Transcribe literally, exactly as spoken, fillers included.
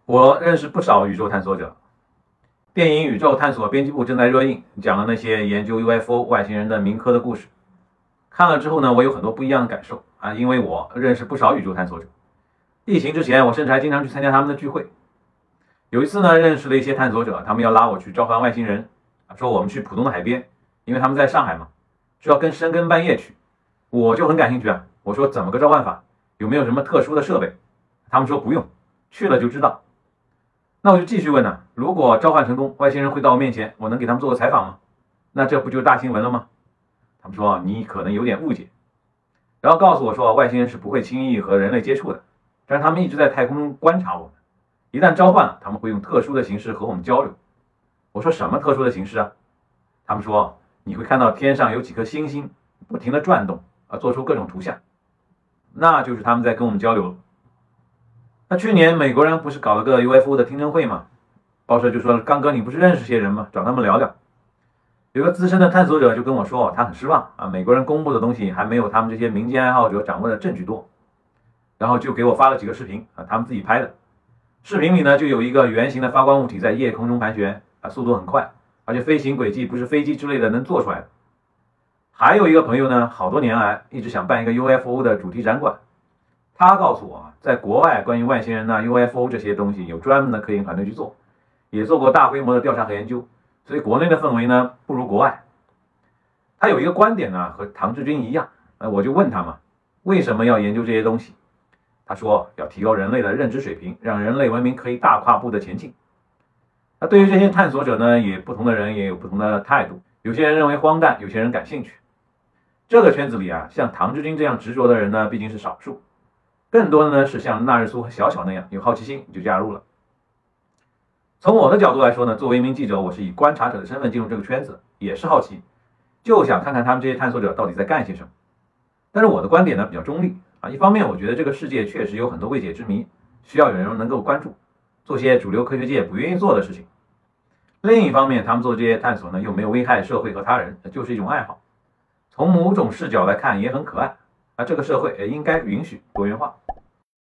我认识不少宇宙探索者。电影《宇宙探索》编辑部正在热映，讲了那些研究 U F O 外星人的民科的故事。看了之后呢，我有很多不一样的感受啊，因为我认识不少宇宙探索者。疫情之前，我甚至还经常去参加他们的聚会。有一次呢，认识了一些探索者，他们要拉我去召唤外星人，说我们去浦东的海边，因为他们在上海嘛，说要跟深更半夜去。我就很感兴趣啊，我说怎么个召唤法？有没有什么特殊的设备？他们说不用，去了就知道。那我就继续问呢，如果召唤成功，外星人会到我面前，我能给他们做个采访吗？那这不就是大新闻了吗？他们说你可能有点误解，然后告诉我说外星人是不会轻易和人类接触的，但是他们一直在太空中观察我们，一旦召唤了，他们会用特殊的形式和我们交流。我说什么特殊的形式啊？他们说你会看到天上有几颗星星不停地转动啊，做出各种图像，那就是他们在跟我们交流了。那去年美国人不是搞了个 U F O 的听证会吗？报社就说刚哥你不是认识些人吗？找他们聊聊。有个资深的探索者就跟我说他很失望啊，美国人公布的东西还没有他们这些民间爱好者掌握的证据多。然后就给我发了几个视频啊，他们自己拍的。视频里呢就有一个圆形的发光物体在夜空中盘旋啊，速度很快，而且飞行轨迹不是飞机之类的能做出来的。还有一个朋友呢，好多年来一直想办一个 U F O 的主题展馆。他告诉我，在国外关于外星人呢 U F O 这些东西有专门的科研团队去做，也做过大规模的调查和研究，所以国内的氛围呢不如国外。他有一个观点呢和唐志军一样，我就问他嘛，为什么要研究这些东西？他说要提高人类的认知水平，让人类文明可以大跨步的前进。那对于这些探索者呢，也不同的人也有不同的态度，有些人认为荒诞，有些人感兴趣。这个圈子里啊，像唐志军这样执着的人呢毕竟是少数，更多的呢是像纳日苏和小小那样有好奇心就加入了。从我的角度来说呢，作为一名记者，我是以观察者的身份进入这个圈子，也是好奇，就想看看他们这些探索者到底在干些什么。但是我的观点呢比较中立啊，一方面我觉得这个世界确实有很多未解之谜，需要有人能够关注，做些主流科学界不愿意做的事情。另一方面，他们做这些探索呢又没有危害社会和他人，就是一种爱好。从某种视角来看也很可爱啊，这个社会也应该允许多元化。